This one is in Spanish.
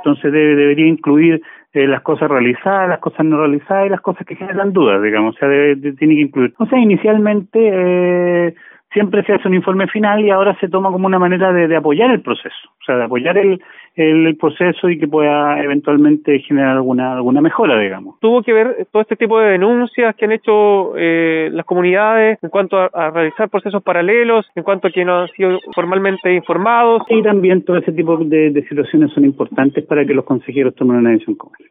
Entonces debería incluir las cosas realizadas, las cosas no realizadas y las cosas que generan dudas, digamos. O sea, tiene que incluir. O sea, inicialmente siempre se hace un informe final y ahora se toma como una manera de apoyar el proceso, o sea, de apoyar el proceso y que pueda eventualmente generar alguna mejora, digamos. ¿Tuvo que ver todo este tipo de denuncias que han hecho las comunidades en cuanto a realizar procesos paralelos, en cuanto a que no han sido formalmente informados? Y también todo ese tipo de situaciones son importantes para que los consejeros tomen una decisión común.